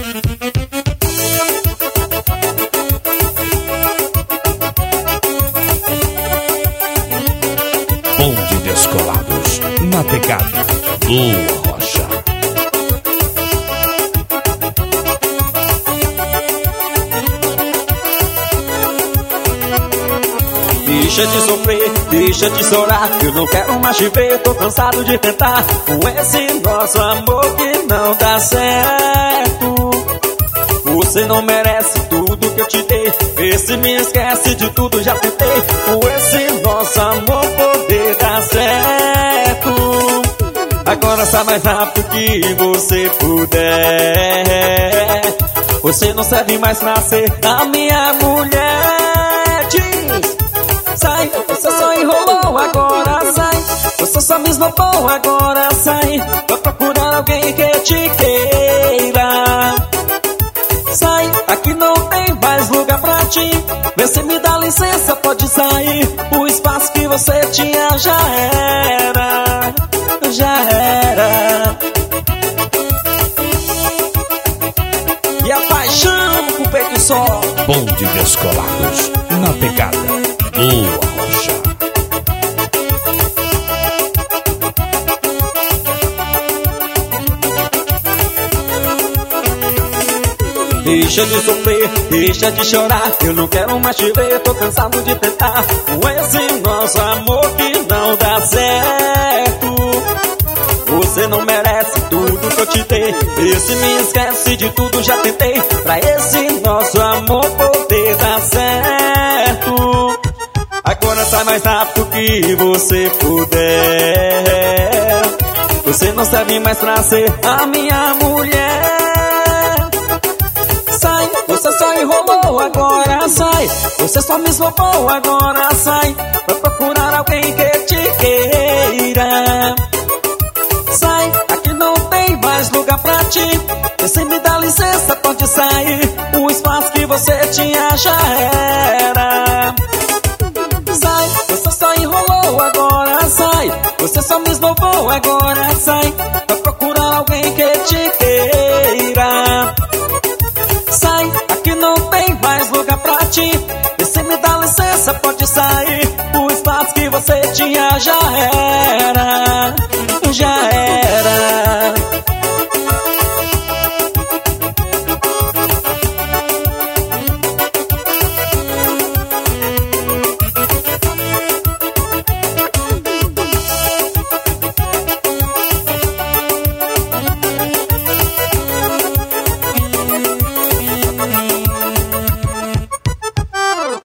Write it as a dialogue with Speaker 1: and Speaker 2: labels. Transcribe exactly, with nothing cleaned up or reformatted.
Speaker 1: Bonde Descolados, na pegada Lua Rocha.
Speaker 2: Deixa de sofrer, deixa de chorar, eu não quero mais te ver, tô cansado de tentar com esse nosso amor que não dá certo. Você não merece tudo que eu te dei, vê se me esquece de tudo, já tentei com esse nosso amor poder dar certo. Agora sai mais rápido que você puder, você não serve mais pra ser a minha mulher. Diz, sai, você só enrolou, agora sai, você só me esnobou, agora sai, vai procurar alguém que te queira. Sai, aqui não tem mais lugar pra ti, vê se me dá licença, pode sair, o espaço que você tinha já era, já era. E a paixão com o peito só.
Speaker 1: Bonde Descolados, na pegada Lua Rocha.
Speaker 2: Deixa de sofrer, deixa de chorar, eu não quero mais te ver, tô cansado de tentar com esse nosso amor que não dá certo. Você não merece tudo que eu te dei, vê se me esquece de tudo, já tentei pra esse nosso amor poder dar certo. Agora sai mais rápido que você puder, você não serve mais pra ser a minha mulher. Sai, você só enrolou, agora sai, você só me esnobou, agora sai, vai procurar alguém que te queira. Sai, aqui não tem mais lugar pra ti, você me dá licença, pode sair, o espaço que você tinha já era. Sai, você só enrolou, agora sai, você só me esnobou, agora sai, vai procurar alguém que te queira. Sai, aqui não tem mais lugar pra ti, você me dá licença, pode sair, o espaço que você tinha já era, já era.